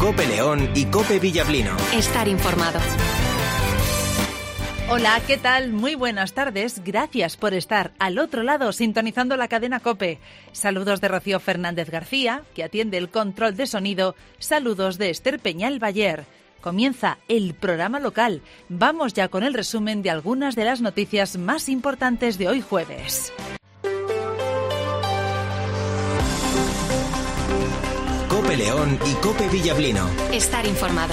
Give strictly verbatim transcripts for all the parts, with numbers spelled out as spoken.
Cope León y Cope Villablino. Estar informado. Hola, ¿qué tal? Muy buenas tardes. Gracias por estar al otro lado sintonizando la cadena COPE. Saludos de Rocío Fernández García, que atiende el control de sonido. Saludos de Esther Peñal Bayer. Comienza el programa local. Vamos ya con el resumen de algunas de las noticias más importantes de hoy jueves. Cope León y Cope Villablino. Estar informado.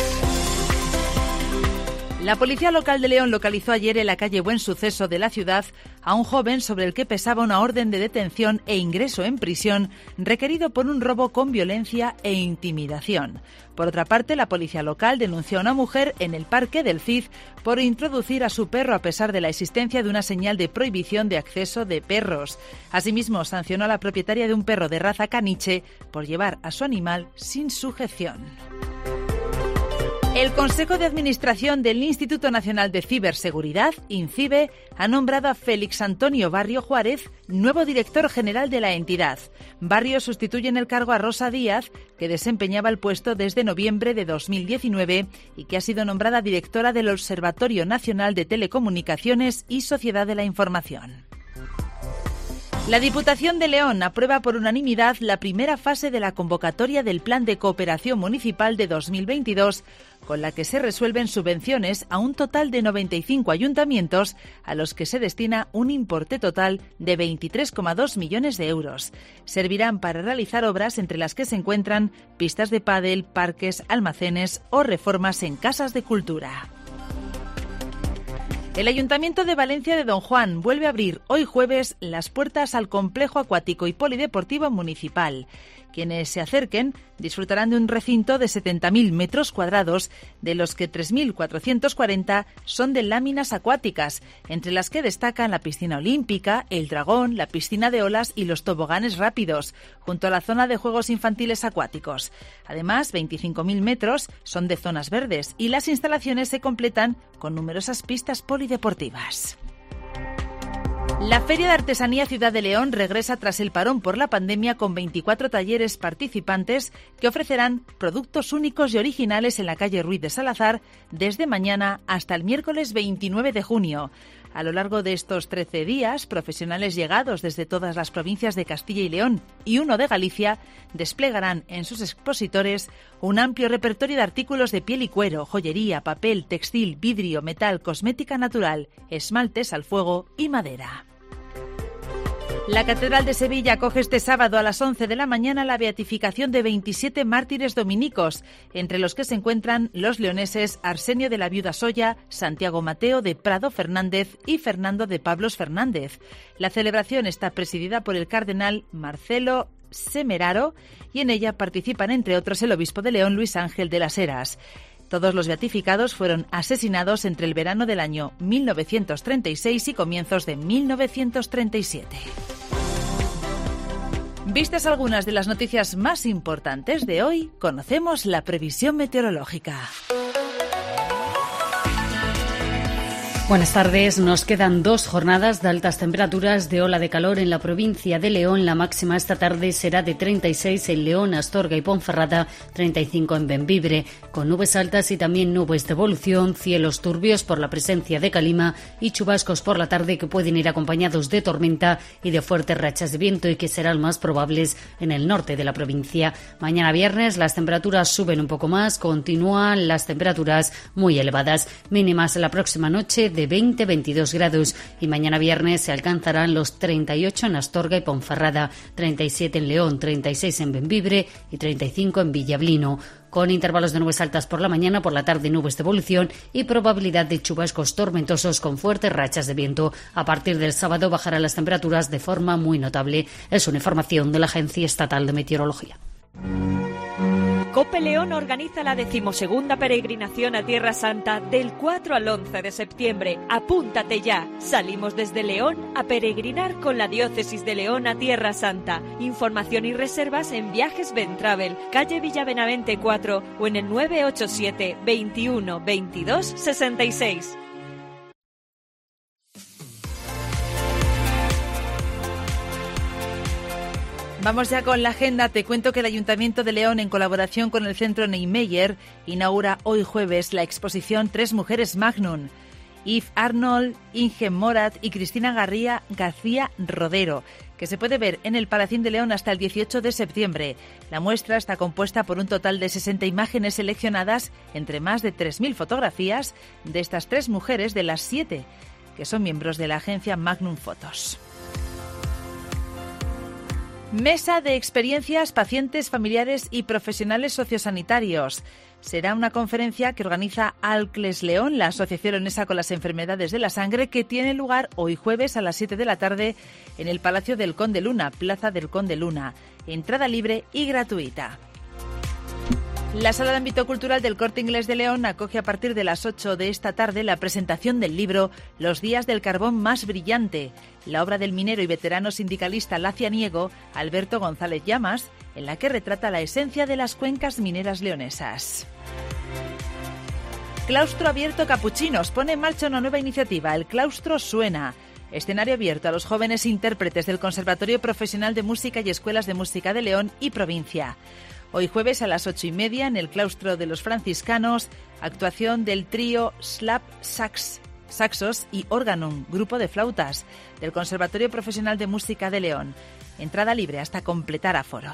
La policía local de León localizó ayer en la calle Buen Suceso de la ciudad a un joven sobre el que pesaba una orden de detención e ingreso en prisión requerido por un robo con violencia e intimidación. Por otra parte, la policía local denunció a una mujer en el Parque del Cid por introducir a su perro a pesar de la existencia de una señal de prohibición de acceso de perros. Asimismo, sancionó a la propietaria de un perro de raza caniche por llevar a su animal sin sujeción. El Consejo de Administración del Instituto Nacional de Ciberseguridad, INCIBE, ha nombrado a Félix Antonio Barrio Juárez nuevo director general de la entidad. Barrio sustituye en el cargo a Rosa Díaz, que desempeñaba el puesto desde noviembre de dos mil diecinueve y que ha sido nombrada directora del Observatorio Nacional de Telecomunicaciones y Sociedad de la Información. La Diputación de León aprueba por unanimidad la primera fase de la convocatoria del Plan de Cooperación Municipal de dos mil veintidós, con la que se resuelven subvenciones a un total de noventa y cinco ayuntamientos, a los que se destina un importe total de veintitrés coma dos millones de euros. Servirán para realizar obras entre las que se encuentran pistas de pádel, parques, almacenes o reformas en casas de cultura. El Ayuntamiento de Valencia de Don Juan vuelve a abrir hoy jueves las puertas al complejo acuático y polideportivo municipal. Quienes se acerquen disfrutarán de un recinto de setenta mil metros cuadrados, de los que tres mil cuatrocientos cuarenta son de láminas acuáticas, entre las que destacan la piscina olímpica, el dragón, la piscina de olas y los toboganes rápidos, junto a la zona de juegos infantiles acuáticos. Además, veinticinco mil metros son de zonas verdes y las instalaciones se completan con numerosas pistas polideportivas. La Feria de Artesanía Ciudad de León regresa tras el parón por la pandemia con veinticuatro talleres participantes que ofrecerán productos únicos y originales en la calle Ruiz de Salazar desde mañana hasta el miércoles veintinueve de junio. A lo largo de estos trece días, profesionales llegados desde todas las provincias de Castilla y León y uno de Galicia desplegarán en sus expositores un amplio repertorio de artículos de piel y cuero, joyería, papel, textil, vidrio, metal, cosmética natural, esmaltes al fuego y madera. La Catedral de Sevilla acoge este sábado a las once de la mañana la beatificación de veintisiete mártires dominicos, entre los que se encuentran los leoneses Arsenio de la Viuda Soya, Santiago Mateo de Prado Fernández y Fernando de Pablos Fernández. La celebración está presidida por el cardenal Marcelo Semeraro y en ella participan, entre otros, el obispo de León, Luis Ángel de las Heras. Todos los beatificados fueron asesinados entre el verano del año mil novecientos treinta y seis y comienzos de mil novecientos treinta y siete. Vistas algunas de las noticias más importantes de hoy, conocemos la previsión meteorológica. Buenas tardes. Nos quedan dos jornadas de altas temperaturas de ola de calor en la provincia de León. La máxima esta tarde será de treinta y seis en León, Astorga y Ponferrada, treinta y cinco en Bembibre, con nubes altas y también nubes de evolución, cielos turbios por la presencia de calima y chubascos por la tarde que pueden ir acompañados de tormenta y de fuertes rachas de viento y que serán más probables en el norte de la provincia. Mañana viernes las temperaturas suben un poco más, continúan las temperaturas muy elevadas, mínimas en la próxima noche de veinte a veintidós grados y mañana viernes se alcanzarán los treinta y ocho en Astorga y Ponferrada, treinta y siete en León, treinta y seis en Bembibre y treinta y cinco en Villablino. Con intervalos de nubes altas por la mañana, por la tarde nubes de evolución y probabilidad de chubascos tormentosos con fuertes rachas de viento. A partir del sábado bajarán las temperaturas de forma muy notable. Es una información de la Agencia Estatal de Meteorología. Cope León organiza la decimosegunda peregrinación a Tierra Santa del cuatro al once de septiembre. Apúntate ya. Salimos desde León a peregrinar con la Diócesis de León a Tierra Santa. Información y reservas en Viajes Ventravel, calle Villabenavente cuatro o en el nueve ocho siete, veintiuno, veintidós, sesenta y seis. Vamos ya con la agenda. Te cuento que el Ayuntamiento de León, en colaboración con el Centro Niemeyer, inaugura hoy jueves la exposición Tres Mujeres Magnum. Yves Arnold, Inge Morat y Cristina Garría García Rodero, que se puede ver en el Palacín de León hasta el dieciocho de septiembre. La muestra está compuesta por un total de sesenta imágenes seleccionadas entre más de tres mil fotografías de estas tres mujeres de las siete que son miembros de la agencia Magnum Photos. Mesa de experiencias, pacientes, familiares y profesionales sociosanitarios. Será una conferencia que organiza Alcles León, la Asociación Leonesa con las Enfermedades de la Sangre, que tiene lugar hoy jueves a las siete de la tarde en el Palacio del Conde Luna, Plaza del Conde Luna. Entrada libre y gratuita. La Sala de Ámbito Cultural del Corte Inglés de León acoge a partir de las ocho de esta tarde la presentación del libro Los días del carbón más brillante, la obra del minero y veterano sindicalista lacianiego Alberto González Llamas, en la que retrata la esencia de las cuencas mineras leonesas. Claustro Abierto Capuchinos pone en marcha una nueva iniciativa, El Claustro Suena. Escenario abierto a los jóvenes intérpretes del Conservatorio Profesional de Música y Escuelas de Música de León y provincia. Hoy jueves a las ocho y media en el claustro de los franciscanos, actuación del trío Slap Sax, Saxos y Organum, grupo de flautas, del Conservatorio Profesional de Música de León. Entrada libre hasta completar aforo.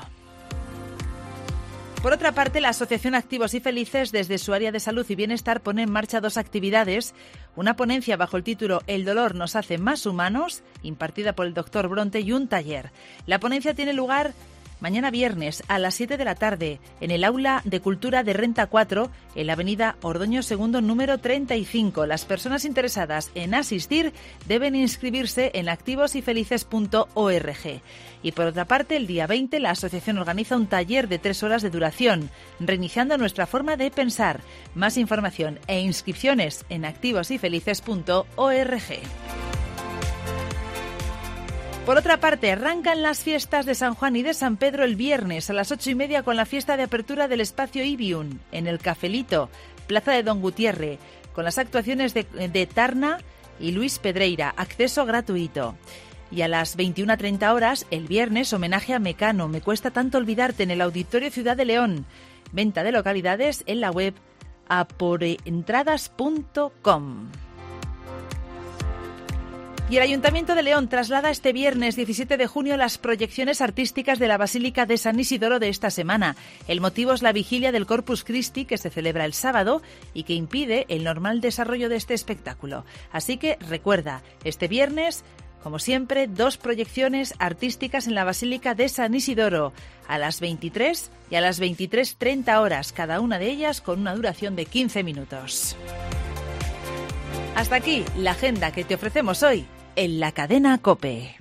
Por otra parte, la Asociación Activos y Felices, desde su área de salud y bienestar, pone en marcha dos actividades. Una ponencia bajo el título El dolor nos hace más humanos, impartida por el doctor Bronte, y un taller. La ponencia tiene lugar mañana viernes a las siete de la tarde en el Aula de Cultura de Renta cuatro, en la avenida Ordoño segundo, número treinta y cinco. Las personas interesadas en asistir deben inscribirse en activos y felices punto org. Y por otra parte, el día veinte la asociación organiza un taller de tres horas de duración, reiniciando nuestra forma de pensar. Más información e inscripciones en activos y felices punto org. Por otra parte, arrancan las fiestas de San Juan y de San Pedro el viernes a las ocho y media con la fiesta de apertura del espacio Ibiun en el Cafelito, Plaza de Don Gutiérrez, con las actuaciones de, de Tarna y Luis Pedreira, acceso gratuito. Y a las veintiuna treinta horas, el viernes, homenaje a Mecano, Me cuesta tanto olvidarte, en el Auditorio Ciudad de León. Venta de localidades en la web aporentradas punto com. Y el Ayuntamiento de León traslada este viernes diecisiete de junio las proyecciones artísticas de la Basílica de San Isidoro de esta semana. El motivo es la vigilia del Corpus Christi, que se celebra el sábado y que impide el normal desarrollo de este espectáculo. Así que recuerda, este viernes, como siempre, dos proyecciones artísticas en la Basílica de San Isidoro, a las veintitrés y a las veintitrés treinta horas, cada una de ellas con una duración de quince minutos. Hasta aquí la agenda que te ofrecemos hoy en la cadena COPE.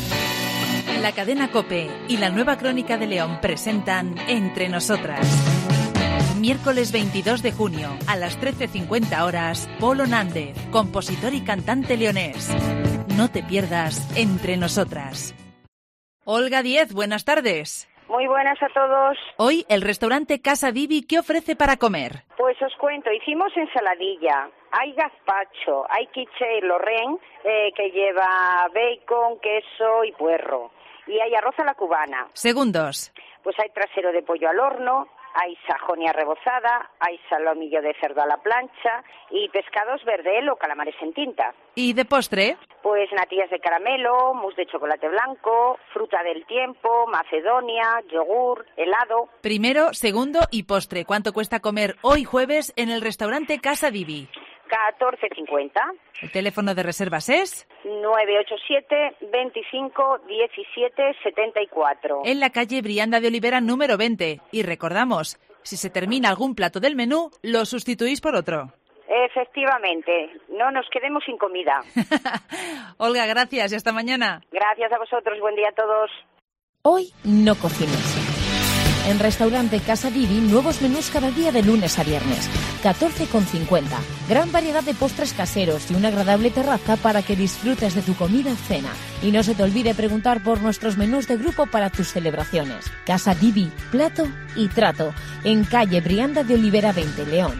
La cadena COPE y la Nueva Crónica de León presentan Entre Nosotras. Miércoles veintidós de junio a las trece cincuenta horas, Polo Nández, compositor y cantante leonés. No te pierdas Entre Nosotras. Olga Díez, buenas tardes. Muy buenas a todos. Hoy el restaurante Casa Divi, ¿qué ofrece para comer? Pues os cuento, hicimos ensaladilla, hay gazpacho, hay quiche lorraine eh, que lleva bacon, queso y puerro, y hay arroz a la cubana. Segundos. Pues hay trasero de pollo al horno, hay sajonia rebozada, hay salomillo de cerdo a la plancha y pescados verdel o calamares en tinta. ¿Y de postre? Pues natillas de caramelo, mousse de chocolate blanco, fruta del tiempo, macedonia, yogur, helado. Primero, segundo y postre. ¿Cuánto cuesta comer hoy jueves en el restaurante Casa Divi? catorce cincuenta. ¿El teléfono de reservas es? nueve ocho siete, veinticinco, diecisiete, setenta y cuatro. En la calle Brianda de Olivera número veinte. Y recordamos, si se termina algún plato del menú, lo sustituís por otro. Efectivamente, no nos quedemos sin comida. Olga, gracias y hasta mañana. Gracias a vosotros, buen día a todos. Hoy no cocines. En Restaurante Casa Divi, nuevos menús cada día de lunes a viernes. catorce con cincuenta. Gran variedad de postres caseros y una agradable terraza para que disfrutes de tu comida o cena. Y no se te olvide preguntar por nuestros menús de grupo para tus celebraciones. Casa Divi, plato y trato. En calle Brianda de Olivera veinte, León.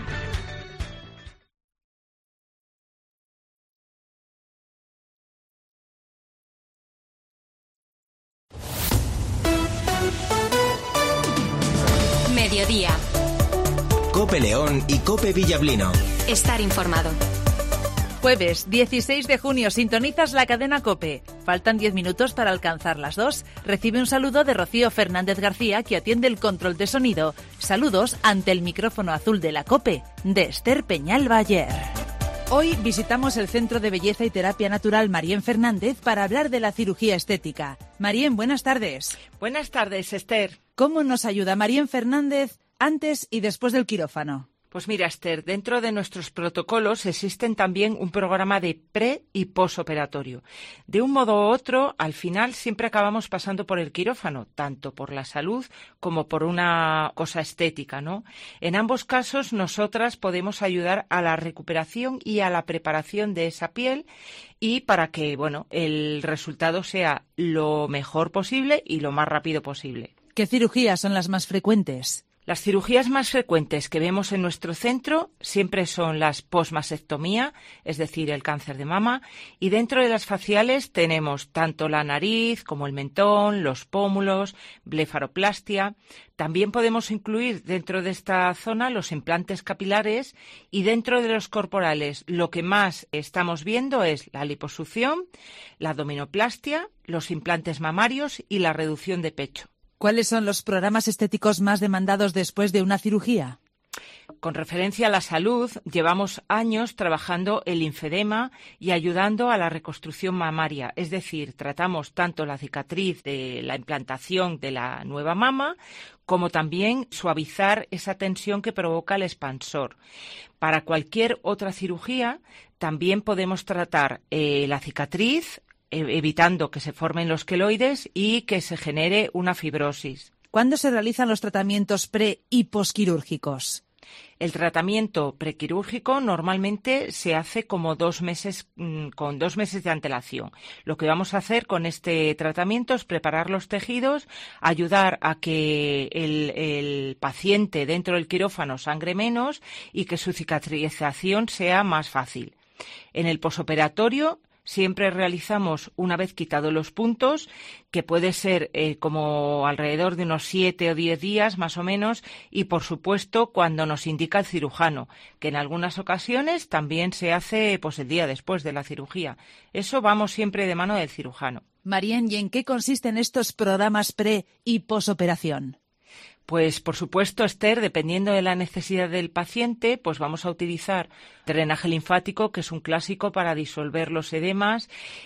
mediodía. COPE León y COPE Villablino. Estar informado. Jueves dieciséis de junio, sintonizas la cadena COPE. Faltan diez minutos para alcanzar las dos. Recibe un saludo de Rocío Fernández García, que atiende el control de sonido. Saludos ante el micrófono azul de la COPE, de Esther Peñal Bayer. Hoy visitamos el Centro de Belleza y Terapia Natural Marien Fernández para hablar de la cirugía estética. Marien, buenas tardes. Buenas tardes, Esther. ¿Cómo nos ayuda Marien Fernández antes y después del quirófano? Pues mira, Esther, dentro de nuestros protocolos existen también un programa de pre- y posoperatorio. De un modo u otro, al final siempre acabamos pasando por el quirófano, tanto por la salud como por una cosa estética, ¿no? En ambos casos, nosotras podemos ayudar a la recuperación y a la preparación de esa piel y para que, bueno, el resultado sea lo mejor posible y lo más rápido posible. ¿Qué cirugías son las más frecuentes? Las cirugías más frecuentes que vemos en nuestro centro siempre son las posmastectomía, es decir, el cáncer de mama, y dentro de las faciales tenemos tanto la nariz como el mentón, los pómulos, blefaroplastia. También podemos incluir dentro de esta zona los implantes capilares y dentro de los corporales lo que más estamos viendo es la liposucción, la abdominoplastia, los implantes mamarios y la reducción de pecho. ¿Cuáles son los programas estéticos más demandados después de una cirugía? Con referencia a la salud, llevamos años trabajando el linfedema y ayudando a la reconstrucción mamaria. Es decir, tratamos tanto la cicatriz de la implantación de la nueva mama como también suavizar esa tensión que provoca el expansor. Para cualquier otra cirugía, también podemos tratar eh, la cicatriz, evitando que se formen los queloides y que se genere una fibrosis. ¿Cuándo se realizan los tratamientos pre- y posquirúrgicos? El tratamiento prequirúrgico normalmente se hace como dos meses, con dos meses de antelación. Lo que vamos a hacer con este tratamiento es preparar los tejidos, ayudar a que el, el paciente dentro del quirófano sangre menos y que su cicatrización sea más fácil. En el posoperatorio siempre realizamos, una vez quitados los puntos, que puede ser eh, como alrededor de unos siete o diez días más o menos, y por supuesto cuando nos indica el cirujano, que en algunas ocasiones también se hace pues el día después de la cirugía. Eso vamos siempre de mano del cirujano. Marien, ¿y en qué consisten estos programas pre- y posoperación? Pues, por supuesto, Esther, dependiendo de la necesidad del paciente, pues vamos a utilizar drenaje linfático, que es un clásico para disolver los edemas,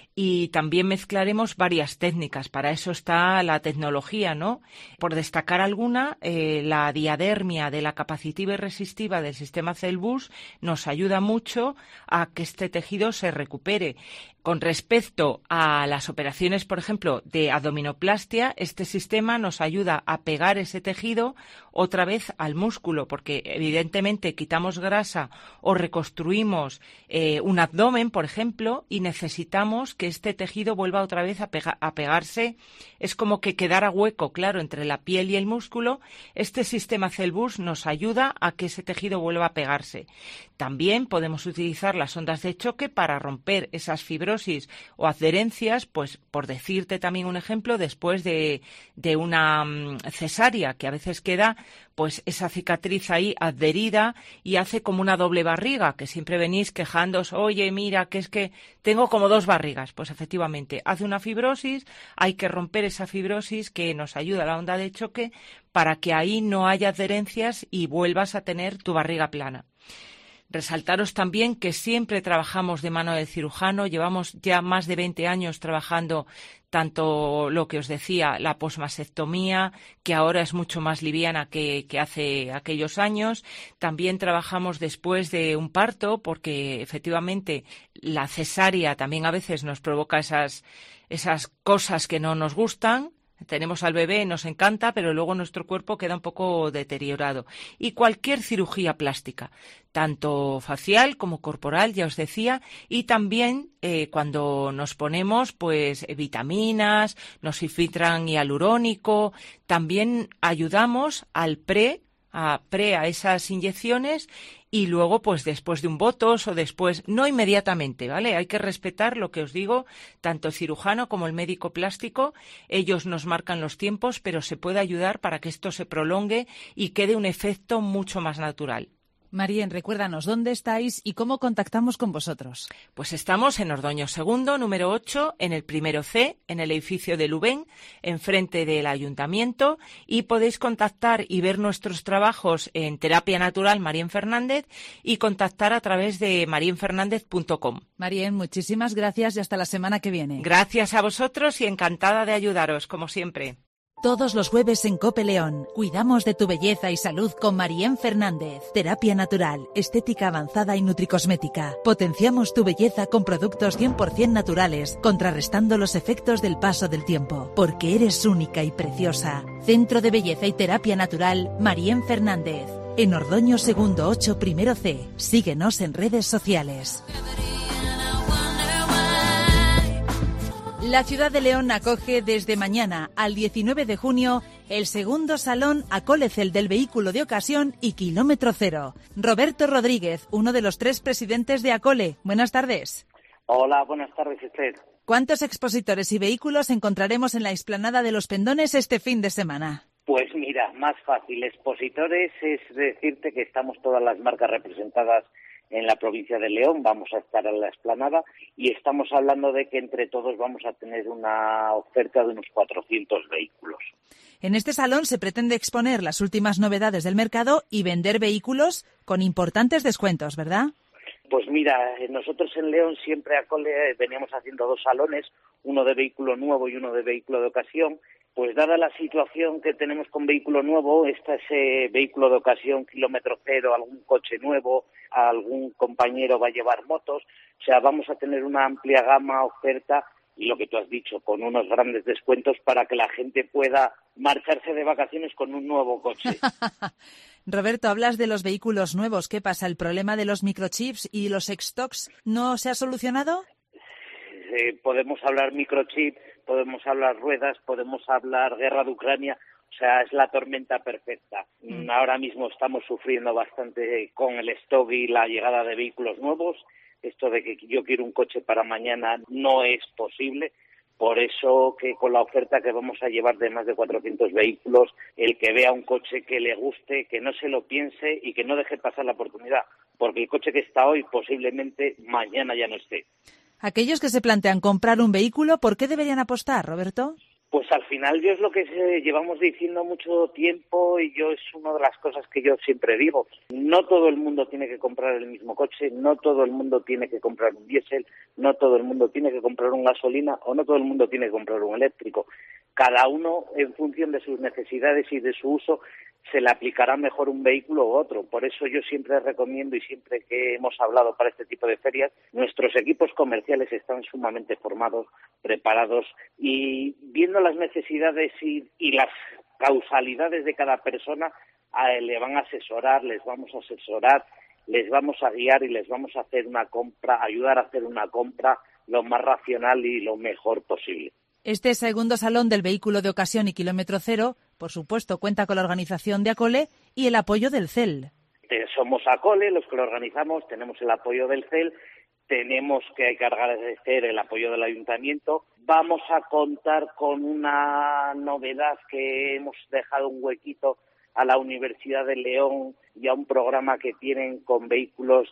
y también mezclaremos varias técnicas. Para eso está la tecnología, ¿no? Por destacar alguna, eh, la diadermia de la capacitiva y resistiva del sistema Celbus nos ayuda mucho a que este tejido se recupere. Con respecto a las operaciones, por ejemplo, de abdominoplastia, este sistema nos ayuda a pegar ese tejido otra vez al músculo, porque evidentemente quitamos grasa o reconstruimos eh, un abdomen, por ejemplo, y necesitamos que este tejido vuelva otra vez a, pega- a pegarse. Es como que quedara hueco, claro, entre la piel y el músculo. Este sistema Celbus nos ayuda a que ese tejido vuelva a pegarse. También podemos utilizar las ondas de choque para romper esas fibrosis o adherencias, pues por decirte también un ejemplo, después de, de una um, cesárea, que a veces queda pues esa cicatriz ahí adherida y hace como una doble barriga, que siempre venís quejándoos, oye, mira, que es que tengo como dos barrigas. Pues efectivamente, hace una fibrosis, hay que romper esa fibrosis que nos ayuda a la onda de choque para que ahí no haya adherencias y vuelvas a tener tu barriga plana. Resaltaros también que siempre trabajamos de mano del cirujano, llevamos ya más de veinte años trabajando tanto lo que os decía, la posmastectomía, que ahora es mucho más liviana que, que hace aquellos años. También trabajamos después de un parto, porque efectivamente la cesárea también a veces nos provoca esas, esas cosas que no nos gustan. Tenemos al bebé, nos encanta, pero luego nuestro cuerpo queda un poco deteriorado. Y cualquier cirugía plástica, tanto facial como corporal, ya os decía, y también eh, cuando nos ponemos pues vitaminas, nos infiltran hialurónico, también ayudamos al pre a pre a esas inyecciones y luego pues después de un botox o después, no inmediatamente, ¿vale? Hay que respetar lo que os digo, tanto el cirujano como el médico plástico, ellos nos marcan los tiempos, pero se puede ayudar para que esto se prolongue y quede un efecto mucho más natural. Marien, recuérdanos dónde estáis y cómo contactamos con vosotros. Pues estamos en Ordoño Segundo, número ocho, en el primero C, en el edificio de Lubén, enfrente del ayuntamiento, y podéis contactar y ver nuestros trabajos en Terapia Natural Marien Fernández y contactar a través de marien fernández punto com. Marien, muchísimas gracias y hasta la semana que viene. Gracias a vosotros y encantada de ayudaros, como siempre. Todos los jueves en COPE León, cuidamos de tu belleza y salud con Marien Fernández. Terapia natural, estética avanzada y nutricosmética. Potenciamos tu belleza con productos cien por ciento naturales, contrarrestando los efectos del paso del tiempo. Porque eres única y preciosa. Centro de Belleza y Terapia Natural, Marien Fernández. En Ordoño Segundo ocho, primero C. Síguenos en redes sociales. La ciudad de León acoge desde mañana al diecinueve de junio el segundo Salón Acolecel del Vehículo de Ocasión y Kilómetro Cero. Roberto Rodríguez, uno de los tres presidentes de Acole. Buenas tardes. Hola, buenas tardes, Esther. ¿Cuántos expositores y vehículos encontraremos en la explanada de los Pendones este fin de semana? Pues mira, más fácil. Expositores es decirte que estamos todas las marcas representadas en la provincia de León, vamos a estar en la explanada y estamos hablando de que entre todos vamos a tener una oferta de unos cuatrocientos vehículos. En este salón se pretende exponer las últimas novedades del mercado y vender vehículos con importantes descuentos, ¿verdad? Pues mira, nosotros en León siempre a Cole veníamos haciendo dos salones, uno de vehículo nuevo y uno de vehículo de ocasión. Pues dada la situación que tenemos con vehículo nuevo, este es eh, vehículo de ocasión, kilómetro cero, algún coche nuevo, algún compañero va a llevar motos, o sea, vamos a tener una amplia gama, oferta y lo que tú has dicho, con unos grandes descuentos para que la gente pueda marcharse de vacaciones con un nuevo coche. Roberto, hablas de los vehículos nuevos, ¿qué pasa? ¿El problema de los microchips y los ex-stocks no se ha solucionado? Eh, podemos hablar microchip, podemos hablar ruedas, podemos hablar guerra de Ucrania, o sea, es la tormenta perfecta. Mm. Ahora mismo estamos sufriendo bastante con el stock y la llegada de vehículos nuevos. Esto de que yo quiero un coche para mañana no es posible. Por eso que con la oferta que vamos a llevar de más de cuatrocientos vehículos, el que vea un coche que le guste, que no se lo piense y que no deje pasar la oportunidad, porque el coche que está hoy posiblemente mañana ya no esté. Aquellos que se plantean comprar un vehículo, ¿por qué deberían apostar, Roberto? Pues al final yo es lo que se, llevamos diciendo mucho tiempo y yo es una de las cosas que yo siempre digo. No todo el mundo tiene que comprar el mismo coche, no todo el mundo tiene que comprar un diésel, no todo el mundo tiene que comprar un gasolina o no todo el mundo tiene que comprar un eléctrico. Cada uno, en función de sus necesidades y de su uso, se le aplicará mejor un vehículo u otro. Por eso yo siempre recomiendo y siempre que hemos hablado para este tipo de ferias, nuestros equipos comerciales están sumamente formados, preparados y viendo las necesidades y, y las causalidades de cada persona, a, le van a asesorar, les vamos a asesorar, les vamos a guiar y les vamos a hacer una compra, ayudar a hacer una compra lo más racional y lo mejor posible. Este segundo salón del vehículo de ocasión y kilómetro cero, por supuesto, cuenta con la organización de Acole y el apoyo del C E L. Somos Acole los que lo organizamos, tenemos el apoyo del C E L, tenemos que agradecer el apoyo del ayuntamiento. Vamos a contar con una novedad que hemos dejado un huequito a la Universidad de León y a un programa que tienen con vehículos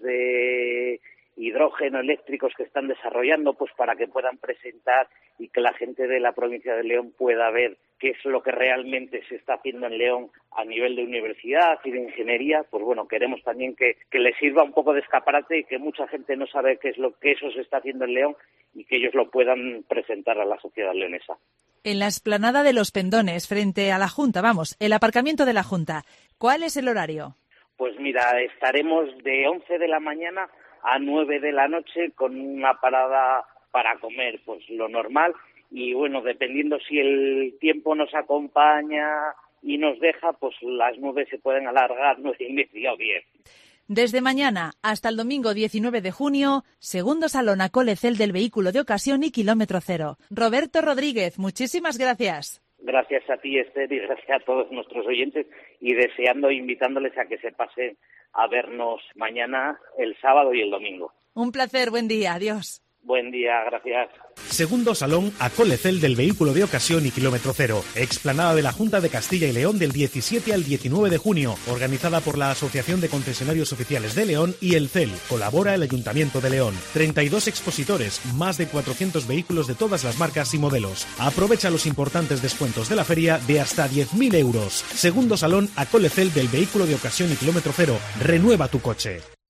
de hidrógeno eléctricos que están desarrollando, pues para que puedan presentar y que la gente de la provincia de León pueda ver qué es lo que realmente se está haciendo en León a nivel de universidad y de ingeniería. Pues bueno, queremos también que, que les sirva un poco de escaparate y que mucha gente no sabe qué es lo que eso se está haciendo en León y que ellos lo puedan presentar a la sociedad leonesa. En la explanada de los Pendones, frente a la Junta, vamos, el aparcamiento de la Junta, ¿cuál es el horario? Pues mira, estaremos de once de la mañana a nueve de la noche con una parada para comer, pues lo normal. Y bueno, dependiendo si el tiempo nos acompaña y nos deja, pues las nueve se pueden alargar, nueve y media o diez. Desde mañana hasta el domingo diecinueve de junio, segundo Salón Acole C E L del Vehículo de Ocasión y Kilómetro Cero. Roberto Rodríguez, muchísimas gracias. Gracias a ti, Esther, y gracias a todos nuestros oyentes, y deseando e invitándoles a que se pasen a vernos mañana, el sábado y el domingo. Un placer, buen día, adiós. Buen día, gracias. Segundo Salón Acolecel del Vehículo de Ocasión y Kilómetro Cero. Explanada de la Junta de Castilla y León del diecisiete al diecinueve de junio. Organizada por la Asociación de Concesionarios Oficiales de León y el C E L. Colabora el Ayuntamiento de León. treinta y dos expositores, más de cuatrocientos vehículos de todas las marcas y modelos. Aprovecha los importantes descuentos de la feria de hasta diez mil euros. Segundo Salón Acolecel del Vehículo de Ocasión y Kilómetro Cero. Renueva tu coche.